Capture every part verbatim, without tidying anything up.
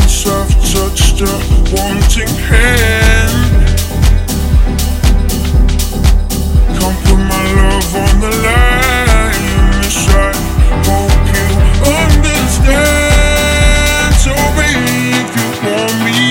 soft touch, the wanting hand. Come put my love on the line. Yes, I hope you understand. So baby, if you want me,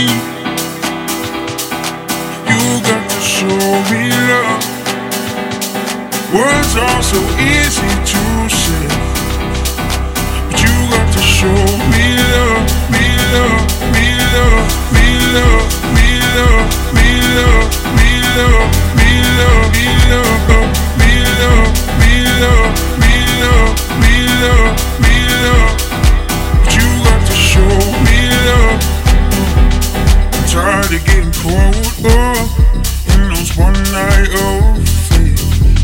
you got to show me love. Words are so easy to say, but you got to show me love, me love, me love, me love, me love, me love, me love, me love, me love, me love, me love, me love, me love, me love. But you got to show me love. I'm tired of getting caught up in those one night of fate.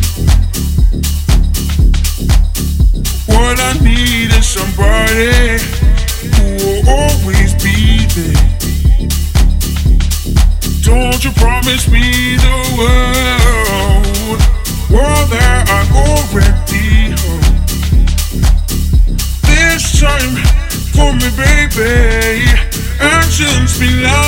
What I need is somebody who will always be there. Don't you promise me the world, world that I already hold. This time for me, baby, actions be loud.